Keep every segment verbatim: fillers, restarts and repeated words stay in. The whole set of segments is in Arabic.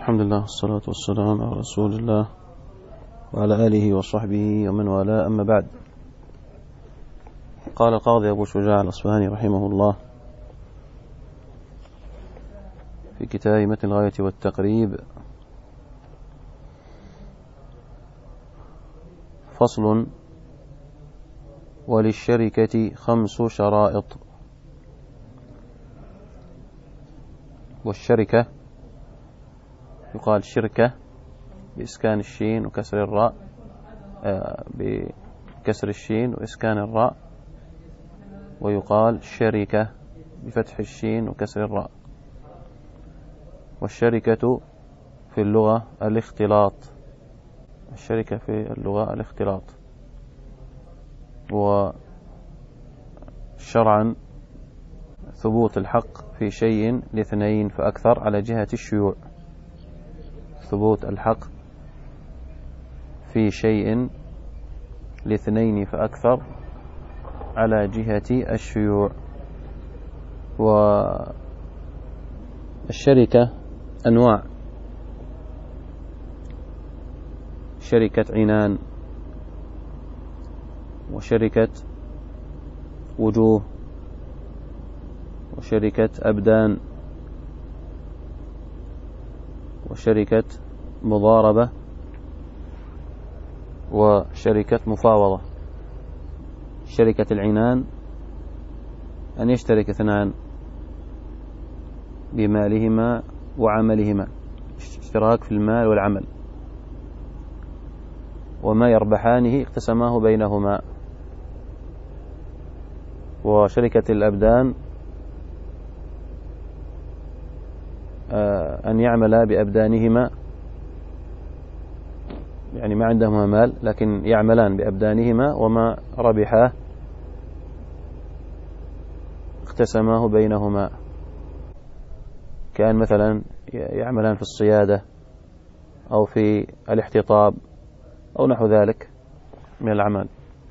الحمد لله والصلاة والسلام على رسول الله وعلى آله وصحبه ومن والاه، أما بعد. قال القاضي أبو شجاع الأصفهاني رحمه الله في كتاب متن الغاية والتقريب: فصل: وللشركة خمس شرائط. والشركة يقال شركة بإسكان الشين وكسر الراء، آه بكسر الشين وإسكان الراء، ويقال شركة بفتح الشين وكسر الراء. والشركة في اللغة الاختلاط، الشركة في اللغة الاختلاط. وشرعا ثبوت الحق في شيء لاثنين فأكثر على جهة الشيوع، ثبوت الحق في شيء لاثنين فأكثر على جهة الشيوع. والشركة أنواع: شركة عنان، وشركة وجوه، وشركة أبدان، وشركة مضاربة، وشركة مفاوضة. شركة العنان أن يشترك اثنان بمالهما وعملهما، اشتراك في المال والعمل، وما يربحانه اقتسماه بينهما. وشركة الأبدان أن يعملا بأبدانهما، يعني ما عندهما مال لكن يعملان بأبدانهما، وما ربحاه اقتسماه بينهما. كان مثلا يعملان في الصيادة أو في الاحتطاب أو نحو ذلك من الأعمال.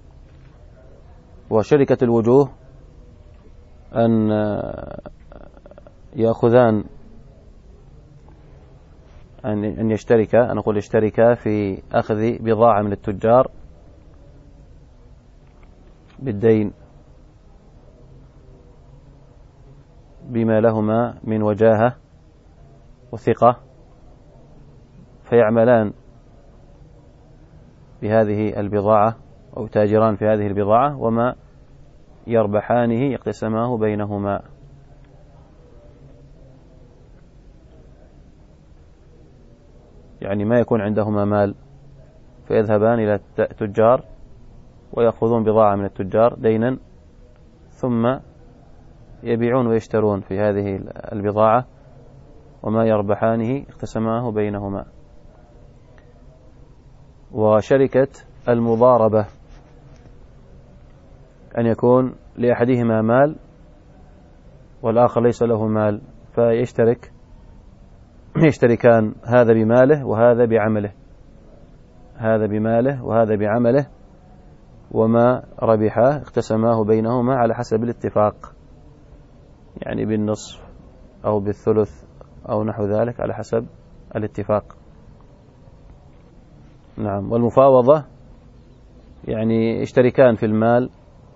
وشركة الوجوه أن يأخذان أن يشتركا، أنا أقول يشتركا في أخذ بضاعة من التجار بالدين بما لهما من وجاهة وثقة، فيعملان بهذه البضاعة أو تاجران في هذه البضاعة، وما يربحانه يقتسماه بينهما. يعني ما يكون عندهما مال فيذهبان إلى التجار ويأخذون بضاعة من التجار دينا، ثم يبيعون ويشترون في هذه البضاعة، وما يربحانه اقتسماه بينهما. وشركة المضاربة أن يكون لأحدهما مال والآخر ليس له مال، فيشترك يشتركان، هذا بماله وهذا بعمله، هذا بماله وهذا بعمله، وما ربحاه اقتسماه بينهما على حسب الاتفاق، يعني بالنصف أو بالثلث أو نحو ذلك على حسب الاتفاق. نعم. والمفاوضة يعني يشتركان في المال،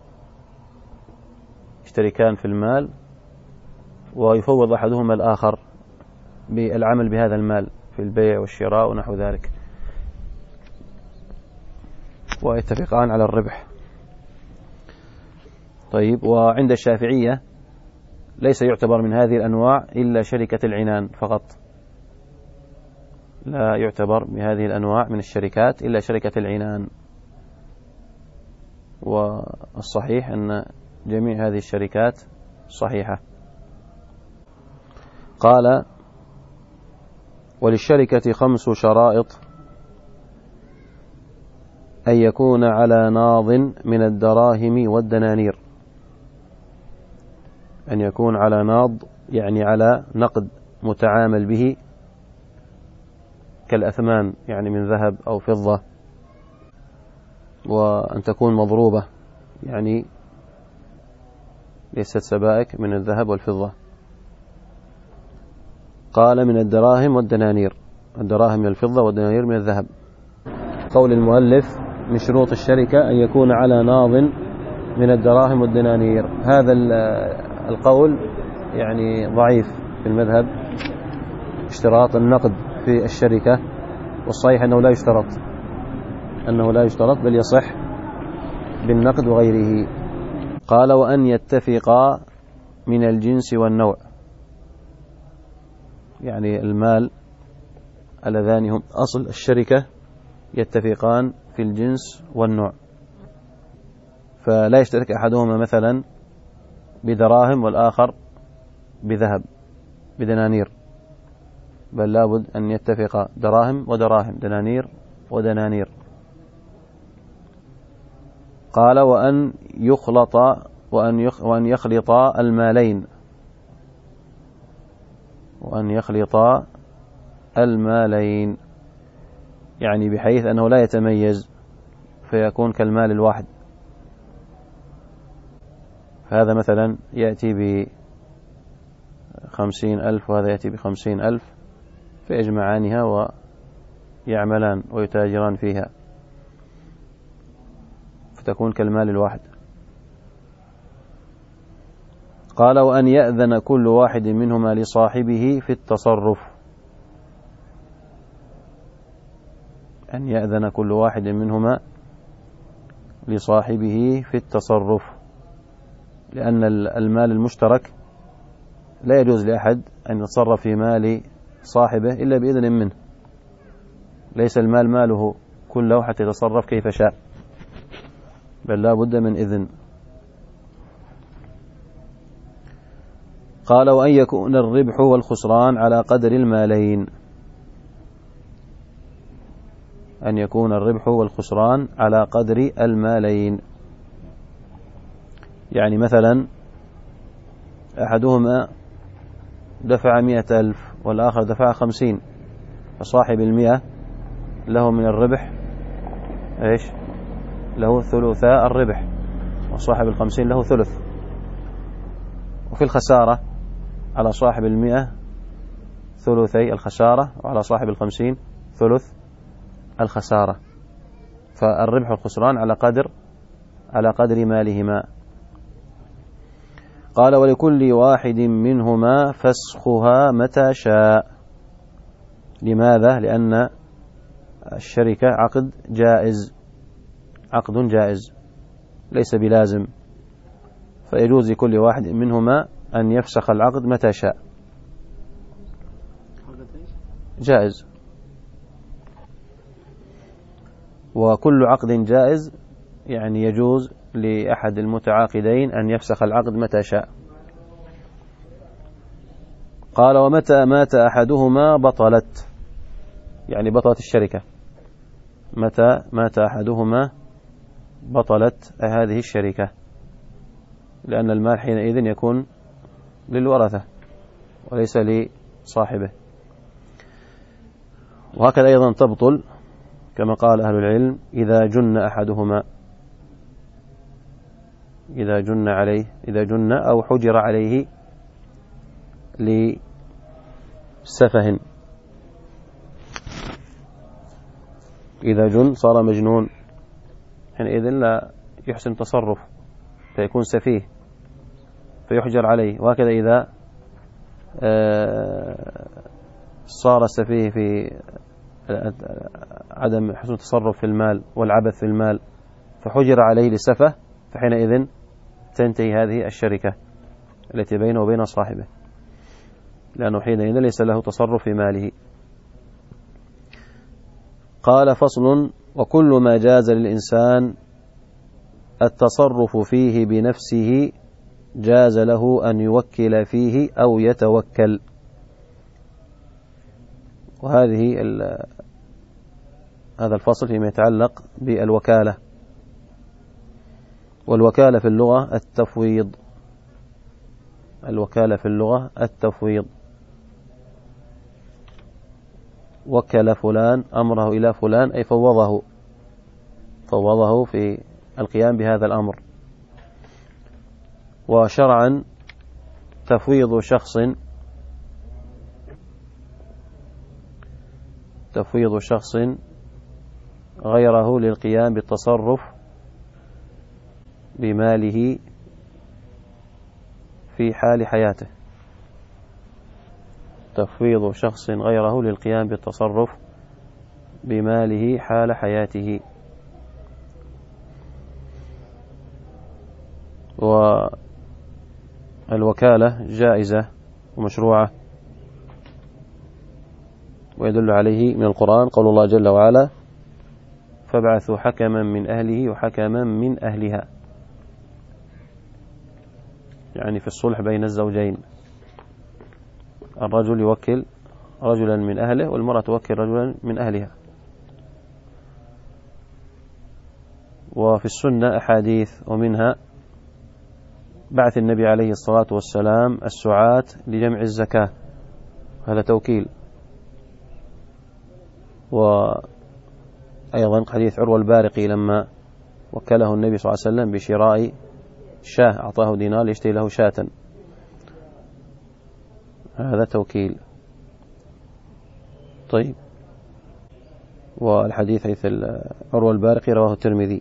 يشتركان في المال ويفوض أحدهما الآخر بالعمل بهذا المال في البيع والشراء ونحو ذلك، ويتفقان على الربح. طيب. وعند الشافعية ليس يعتبر من هذه الأنواع إلا شركة العنان فقط، لا يعتبر بهذه الأنواع من الشركات إلا شركة العنان. والصحيح أن جميع هذه الشركات صحيحة. قال: وللشركة خمس شرائط: أن يكون على ناض من الدراهم والدنانير. أن يكون على ناض يعني على نقد متعامل به كالأثمان، يعني من ذهب أو فضة. وأن تكون مضروبة، يعني ليست سبائك من الذهب والفضة. قال: من الدراهم والدنانير. الدراهم من الفضة والدنانير من الذهب. قول المؤلف من شروط الشركة أن يكون على ناض من الدراهم والدنانير. هذا القول يعني ضعيف في المذهب، اشتراط النقد في الشركة، والصحيح أنه لا يشترط أنه لا يشترط بل يصح بالنقد وغيره. قال وأن يتفقا من الجنس والنوع، يعني المال اللذان هم أصل الشركة يتفقان في الجنس والنوع، فلا يشترك أحدهما مثلا بدراهم والآخر بذهب بدنانير، بل لابد أن يتفق دراهم ودراهم، دنانير ودنانير. قال وأن يخلط وأن وأن يخلطا المالين وأن يخلطا المالين يعني بحيث أنه لا يتميز فيكون كالمال الواحد. هذا مثلا يأتي بخمسين ألف وهذا يأتي بخمسين ألف، فيجمعانها ويعملان ويتاجران فيها فتكون كالمال الواحد. قال وأن يأذن كل واحد منهما لصاحبه في التصرف، أن يأذن كل واحد منهما لصاحبه في التصرف، لأن المال المشترك لا يجوز لأحد أن يتصرف في مال صاحبه إلا بإذن منه، ليس المال ماله كله حتى يتصرف كيف شاء، بل لا بد من إذن. قال وأن يكون الربح والخسران على قدر المالين، أن يكون الربح والخسران على قدر المالين، يعني مثلا أحدهما دفع مئة ألف والآخر دفع خمسين، فصاحب المئة له من الربح إيش؟ له ثلثاء الربح، وصاحب الخمسين له ثلث. وفي الخسارة على صاحب المئة ثلثي الخسارة، وعلى صاحب الخمسين ثلث الخسارة. فالربح والخسران على قدر على قدر مالهما. قال ولكل واحد منهما فسخها متى شاء. لماذا؟ لأن الشركة عقد جائز، عقد جائز ليس بلازم، فيجوز لكل واحد منهما أن يفسخ العقد متى شاء، جائز. وكل عقد جائز يعني يجوز لأحد المتعاقدين أن يفسخ العقد متى شاء. قال ومتى مات أحدهما بطلت، يعني بطلت الشركة، متى مات أحدهما بطلت هذه الشركة، لأن المال حينئذ يكون للورثة وليس لصاحبه. وهكذا أيضا تبطل كما قال أهل العلم إذا جن أحدهما، إذا جن عليه إذا جن أو حجر عليه لسفه، إذا جن صار مجنون حينئذ لا يحسن تصرف فيكون سفيه فيحجر عليه. وهكذا إذا صار السفيه في عدم حسن التصرف في المال والعبث في المال فحجر عليه لسفه، فحينئذ تنتهي هذه الشركة التي بينه وبين صاحبه، لأنه حينئذ ليس له تصرف في ماله. قال فصل وكل ما جاز للإنسان التصرف فيه بنفسه جاز له أن يوكل فيه أو يتوكل. وهذه هذا الفصل فيما يتعلق بالوكالة. والوكالة في اللغة التفويض، الوكالة في اللغة التفويض، وكل فلان أمره إلى فلان أي فوضه فوضه في القيام بهذا الأمر. وشرعا تفويض شخص تفويض شخص غيره للقيام بالتصرف بماله في حال حياته. تفويض شخص غيره للقيام بالتصرف بماله حال حياته. والوكالة جائزة ومشروعة، ويدل عليه من القرآن قول الله جل وعلا: فابعثوا حكما من أهله وحكما من أهلها، يعني في الصلح بين الزوجين، الرجل يوكل رجلا من أهله والمرأة توكل رجلا من أهلها. وفي السنة أحاديث، ومنها بعث النبي عليه الصلاة والسلام السعاة لجمع الزكاة، هذا توكيل. وأيضا حديث عروة البارقي لما وكله النبي صلى الله عليه وسلم بشراء شاه، أعطاه دينار ليشتري له شاة، هذا توكيل. طيب، والحديث حيث عروة البارقي رواه الترمذي،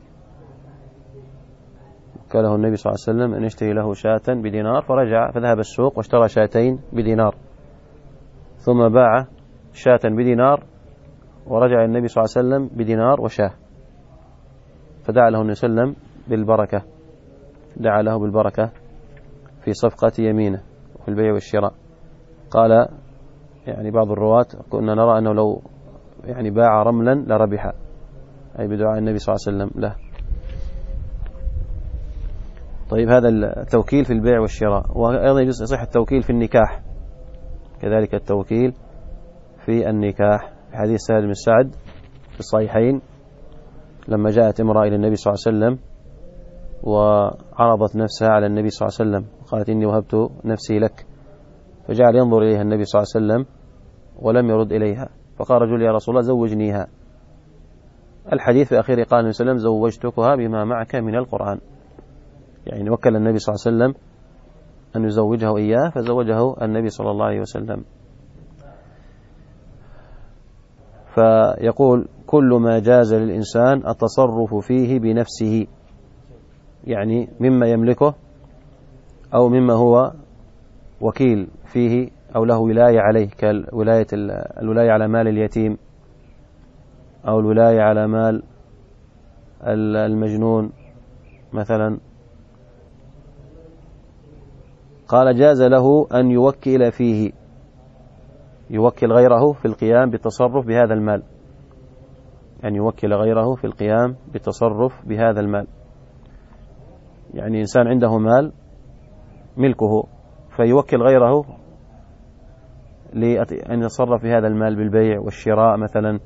وكله النبي صلى الله عليه وسلم أن يشتري له شاة بدينار، فرجع فذهب السوق واشترى شاتين بدينار، ثم باع شاة بدينار ورجع النبي صلى الله عليه وسلم بدينار وشاه، فدعا له النبي صلى الله عليه وسلم بالبركة، دعا له بالبركة في صفقة يمينه وفي البيع والشراء. قال يعني بعض الرواة: كنا نرى أنه لو يعني باع رملا لربح، أي بدعاء النبي صلى الله عليه وسلم له. طيب، هذا التوكيل في البيع والشراء. وأيضا يجوز يصح التوكيل في النكاح، كذلك التوكيل في النكاح، في حديث سهل بن سعد في الصحيحين لما جاءت امرأة إلى النبي صلى الله عليه وسلم وعرضت نفسها على النبي صلى الله عليه وسلم، قالت: إني وهبت نفسي لك، فجعل ينظر إليها النبي صلى الله عليه وسلم ولم يرد إليها، فقال رجل: يا رسول الله زوجنيها. الحديث في آخره قال النبي صلى الله عليه وسلم: زوجتكها بما معك من القرآن، يعني وكل النبي صلى الله عليه وسلم أن يزوجه إياه، فزوجه النبي صلى الله عليه وسلم. فيقول: كل ما جاز للإنسان التصرف فيه بنفسه، يعني مما يملكه أو مما هو وكيل فيه أو له ولاية عليه، كالولاية الولاية على مال اليتيم، أو الولاية على مال المجنون مثلا. قال: جاز له أن يوكل فيه، يوكل غيره في القيام بالتصرف بهذا المال، أن يوكل غيره في القيام بالتصرف بهذا المال. يعني إنسان عنده مال ملكه، فيوكل غيره لأن يتصرف في هذا المال بالبيع والشراء مثلا.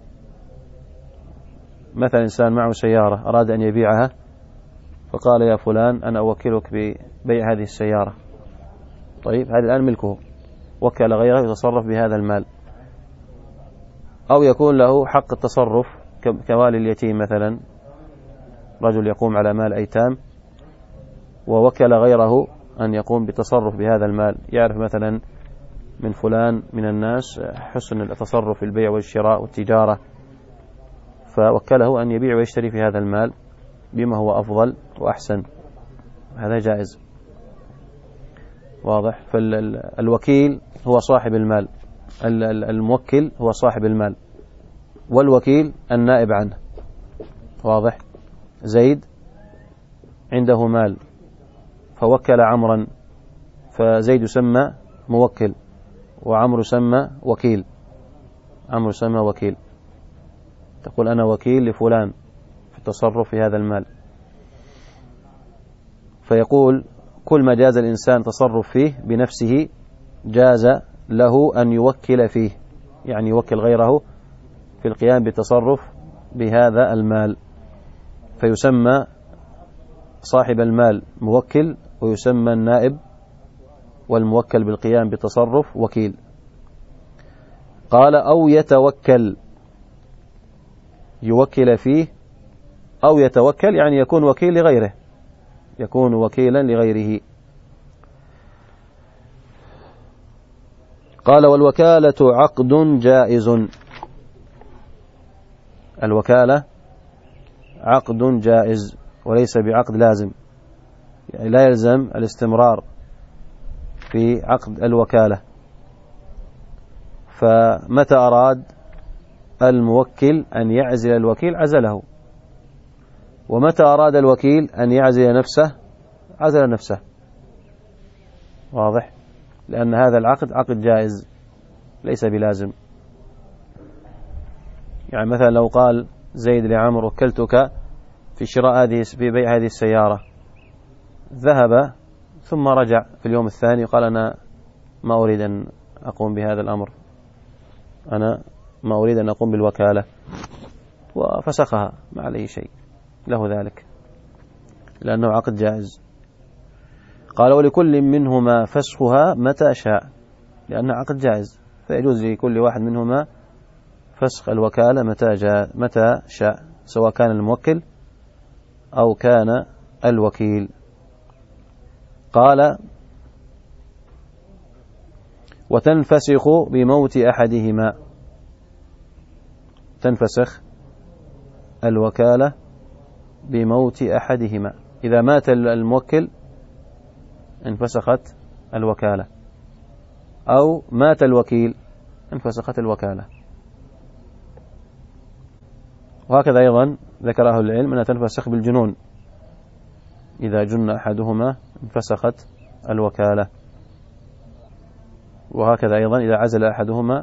مثلا إنسان معه سيارة أراد أن يبيعها، فقال: يا فلان أنا أوكلك ببيع هذه السيارة. طيب، هذا الآن ملكه، وكل غيره يتصرف بهذا المال. أو يكون له حق التصرف كوالي اليتيم مثلا، رجل يقوم على مال أيتام ووكل غيره أن يقوم بالتصرف بهذا المال، يعرف مثلا من فلان من الناس حسن التصرف في البيع والشراء والتجارة، فوكله أن يبيع ويشتري في هذا المال بما هو أفضل وأحسن، هذا جائز. واضح؟ فالوكيل هو صاحب المال، الموكل هو صاحب المال، والوكيل النائب عنه. واضح؟ زيد عنده مال فوكل عمرا، فزيد يسمى موكل وعمرو يسمى وكيل. عمرو يسمى وكيل، تقول أنا وكيل لفلان في التصرف في هذا المال. فيقول: كل ما جاز الإنسان تصرف فيه بنفسه جاز له أن يوكل فيه، يعني يوكل غيره في القيام بالتصرف بهذا المال، فيسمى صاحب المال موكل، ويسمى النائب والموكل بالقيام بالتصرف وكيل. قال: أو يتوكل، يوكل فيه، أو يتوكل يعني يكون وكيل لغيره، يكون وكيلا لغيره. قال: والوكالة عقد جائز، الوكالة عقد جائز وليس بعقد لازم، يعني لا يلزم الاستمرار في عقد الوكالة. فمتى أراد الموكل أن يعزل الوكيل عزله، ومتى أراد الوكيل أن يعزل نفسه عزل نفسه. واضح؟ لأن هذا العقد عقد جائز ليس بلازم. يعني مثلا لو قال زيد لعمر وكلتك في شراء هذه في بيع هذه السيارة، ذهب ثم رجع في اليوم الثاني وقال أنا ما أريد أن أقوم بهذا الأمر، أنا ما أريد أن أقوم بالوكالة، وفسخها ما عليه شيء، له ذلك لأنه عقد جائز. قال ولكل منهما فسخها متى شاء، لأنه عقد جائز فيجوز لكل واحد منهما فسخ الوكالة متى جاء متى شاء، سواء كان الموكل أو كان الوكيل. قال وتنفسخ بموت أحدهما، تنفسخ الوكالة بموت أحدهما، إذا مات الموكل انفسخت الوكالة، أو مات الوكيل انفسخت الوكالة. وهكذا أيضا ذكر أهل العلم أنها تنفسخ بالجنون، إذا جن أحدهما انفسخت الوكالة. وهكذا أيضا إذا عزل أحدهما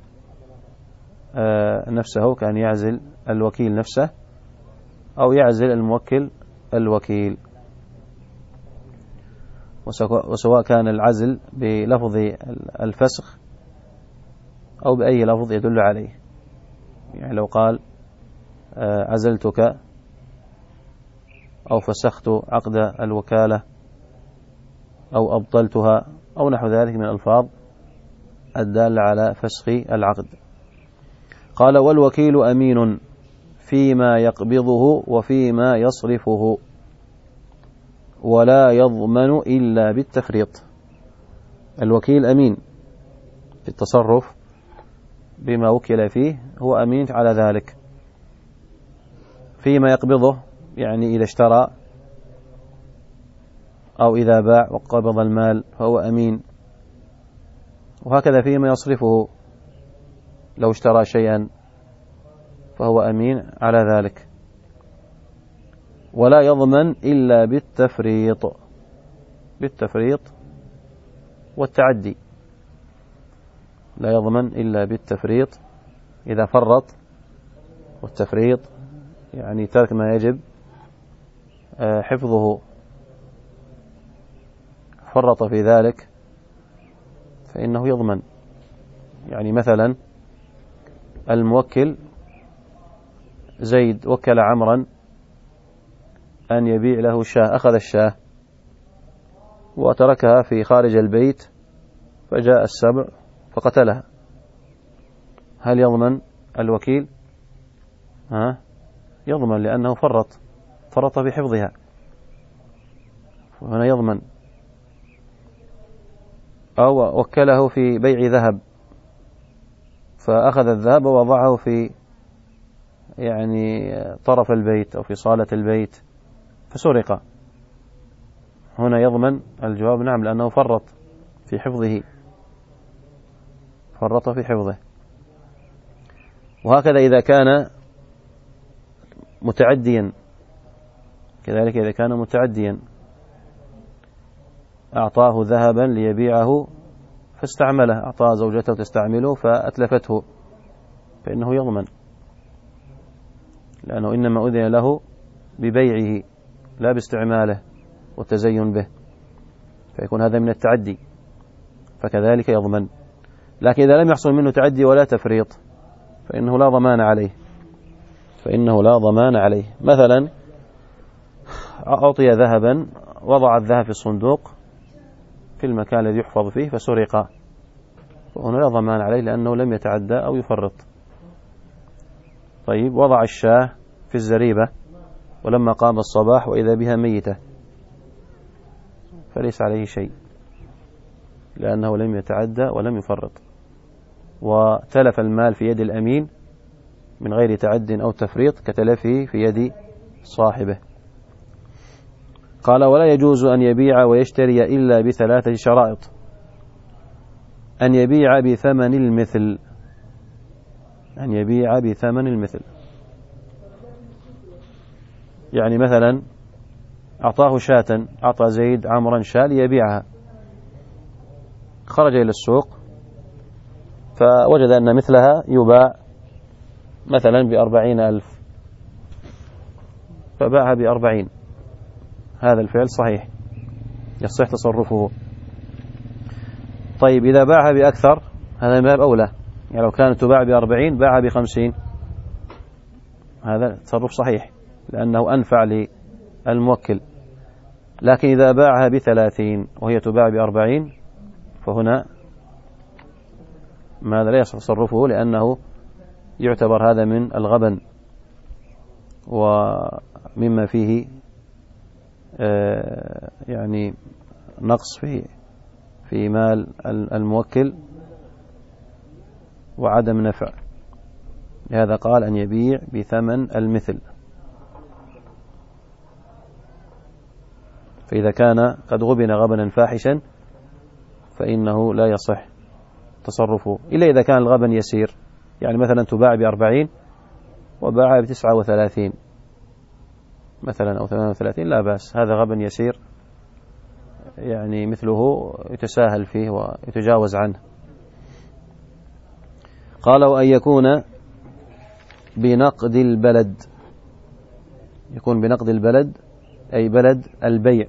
نفسه كان يعزل الوكيل نفسه، أو يعزل الموكل الوكيل، وسواء كان العزل بلفظ الفسخ أو بأي لفظ يدل عليه. يعني لو قال عزلتك أو فسخت عقد الوكالة أو أبطلتها أو نحو ذلك من الألفاظ الدالة على فسخ العقد. قال والوكيل أمين فيما يقبضه وفيما يصرفه، ولا يضمن إلا بالتفريط. الوكيل أمين في التصرف بما وكل فيه، هو أمين على ذلك. فيما يقبضه يعني إذا اشترى أو إذا باع وقبض المال فهو أمين، وهكذا فيما يصرفه لو اشترى شيئا فهو أمين على ذلك. ولا يضمن إلا بالتفريط، بالتفريط والتعدي. لا يضمن إلا بالتفريط، إذا فرط، والتفريط يعني ترك ما يجب حفظه، فرط في ذلك فإنه يضمن. يعني مثلا الموكل زيد وكل عمرا أن يبيع له شاة، أخذ الشاة وتركها في خارج البيت فجاء السبع فقتلها، هل يضمن الوكيل؟ ها؟ يضمن، لأنه فرط فرط في حفظها، وهنا يضمن. أو وكله في بيع ذهب فأخذ الذهب ووضعه في يعني طرف البيت أو في صالة البيت فسرق، هنا يضمن؟ الجواب نعم، لأنه فرط في حفظه، فرط في حفظه. وهكذا إذا كان متعديا، كذلك إذا كان متعديا أعطاه ذهبا ليبيعه فاستعمله، أعطاه زوجته تستعمله فأتلفته، فإنه يضمن، لأنه إنما أذن له ببيعه لا باستعماله والتزين به، فيكون هذا من التعدي، فكذلك يضمن. لكن إذا لم يحصل منه تعدي ولا تفريط فإنه لا ضمان عليه، فإنه لا ضمان عليه. مثلا أعطي ذهبا، وضع الذهب في الصندوق في المكان الذي يحفظ فيه فسرق، فهنا لا ضمان عليه لأنه لم يتعدى أو يفرط. طيب وضع الشاة في الزريبة ولما قام الصباح وإذا بها ميتة فليس عليه شيء، لأنه لم يتعدى ولم يفرط، وتلف المال في يد الأمين من غير تعد أو تفريط كتلفه في يد صاحبه. قال ولا يجوز أن يبيع ويشتري إلا بثلاثة شرائط: أن يبيع بثمن المثل أن يبيع بثمن المثل يعني مثلا أعطاه شاة، أعطى زيد عمرا شاة ليبيعها، خرج إلى السوق فوجد أن مثلها يباع مثلا بأربعين ألف فباعها بأربعين، هذا الفعل صحيح يصح تصرفه. طيب إذا باعها بأكثر هذا باب أولى، يعني لو كانت تباع بأربعين باعها بخمسين، هذا تصرف صحيح لأنه أنفع للموكل. لكن إذا باعها بثلاثين وهي تباع بأربعين فهنا ماذا لا يصح تصرفه، لأنه يعتبر هذا من الغبن ومما فيه يعني نقص في في مال الموكل وعدم نفع. لهذا قال أن يبيع بثمن المثل. فإذا كان قد غبن غبنا فاحشا فإنه لا يصح تصرفه، إلا إذا كان الغبن يسير، يعني مثلا تباع بأربعين وباعها بتسعة وثلاثين مثلا أو ثمانية وثلاثين لا بأس، هذا غبن يسير يعني مثله يتساهل فيه ويتجاوز عنه. قال وأن يكون بنقد البلد، يكون بنقد البلد أي بلد البيع،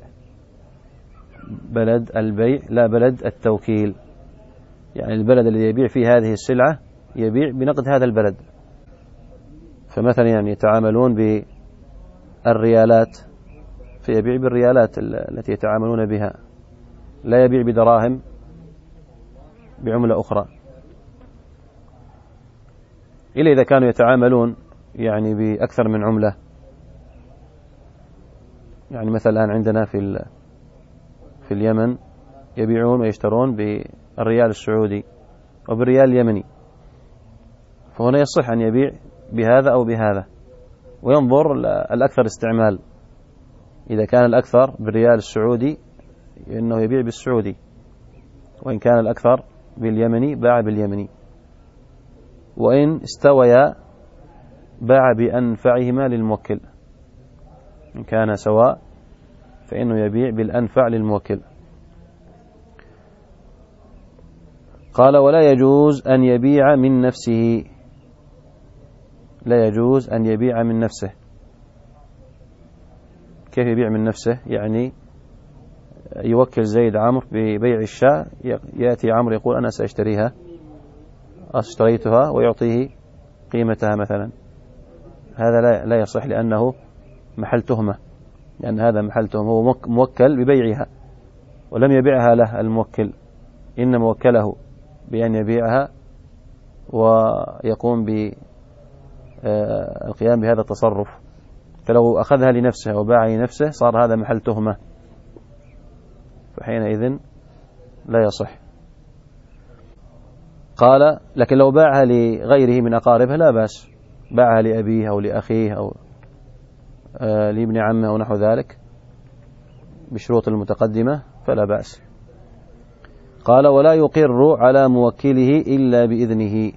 بلد البيع لا بلد التوكيل، يعني البلد الذي يبيع فيه هذه السلعة يبيع بنقد هذا البلد. فمثلا يعني يتعاملون بالريالات فيبيع بالريالات التي يتعاملون بها، لا يبيع بدراهم بعملة أخرى، إلا إذا كانوا يتعاملون يعني بأكثر من عملة. يعني مثلا الآن عندنا في في اليمن يبيعون ويشترون بالريال السعودي وبالريال اليمني، فهنا يصح أن يبيع بهذا أو بهذا، وينظر الأكثر استعمال. إذا كان الأكثر بالريال السعودي إنه يبيع بالسعودي، وإن كان الأكثر باليمني باع باليمني، وإن استويا باع بأنفعهما للموكل، إن كان سواء فإنه يبيع بالأنفع للموكل. قال ولا يجوز أن يبيع من نفسه، لا يجوز أن يبيع من نفسه. كيف يبيع من نفسه؟ يعني يوكل زيد عمرو ببيع الشاة، يأتي عمرو يقول أنا سأشتريها اشتريتها ويعطيه قيمتها مثلا، هذا لا لا يصح لأنه محل تهمة، لأن هذا محل تهمة، هو موكل ببيعها ولم يبيعها له الموكل، إنما وكله بأن يبيعها ويقوم بالقيام بهذا التصرف. فلو أخذها لنفسه وباعها لنفسه صار هذا محل تهمة، فحينئذ لا يصح. قال لكن لو باعها لغيره من أقاربه لا بأس، باعها لأبيه أو لأخيه أو آه لابن عمه أو نحو ذلك بشروط المتقدمة فلا بأس. قال ولا يقر على موكله إلا بإذنه،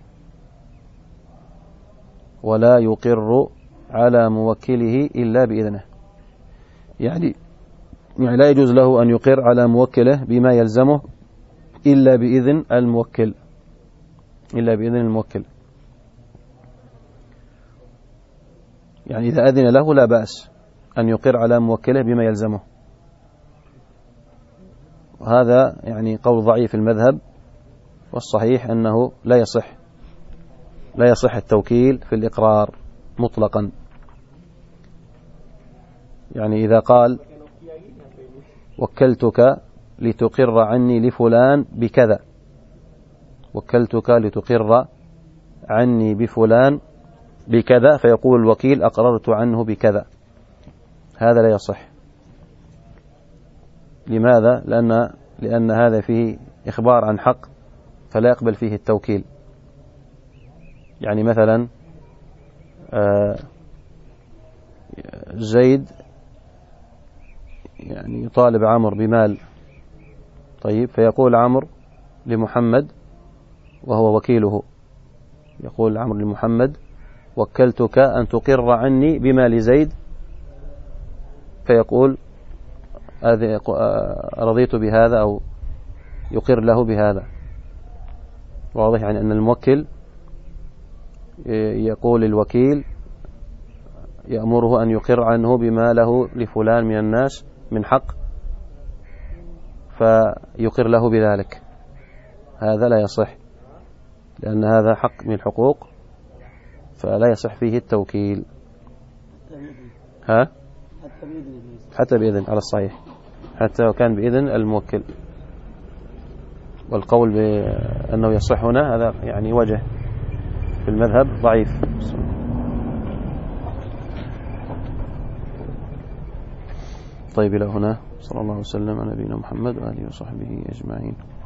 ولا يقر على موكله إلا بإذنه، يعني يعني لا يجوز له أن يقر على موكله بما يلزمه إلا بإذن الموكل، إلا بإذن الموكل. يعني إذا أذن له لا بأس أن يقر على موكله بما يلزمه، وهذا يعني قول ضعيف المذهب، والصحيح أنه لا يصح لا يصح التوكيل في الإقرار مطلقا. يعني إذا قال وكلتك لتقر عني لفلان بكذا، وكلتك لتقر عني بفلان بكذا، فيقول الوكيل أقررت عنه بكذا، هذا لا يصح. لماذا؟ لأن لأن هذا فيه إخبار عن حق فلا يقبل فيه التوكيل. يعني مثلا زيد يعني يطالب عمرو بمال، طيب، فيقول عمرو لمحمد وهو وكيله، يقول عمرو لمحمد وكلتك أن تقر عني بمال زيد، فيقول رضيت بهذا أو يقر له بهذا. واضح يعني أن الموكل يقول الوكيل يأمره أن يقر عنه بما له لفلان من الناس من حق، فيقر له بذلك. هذا لا يصح، لأن هذا حق من الحقوق فلا يصح فيه التوكيل. ها؟ حتى بإذن على الصحيح، حتى وكان بإذن الموكل. والقول بأنه يصح هنا هذا يعني وجه في المذهب ضعيف. طيب إلى هنا، صلى الله وسلم على نبينا محمد وآله وصحبه أجمعين.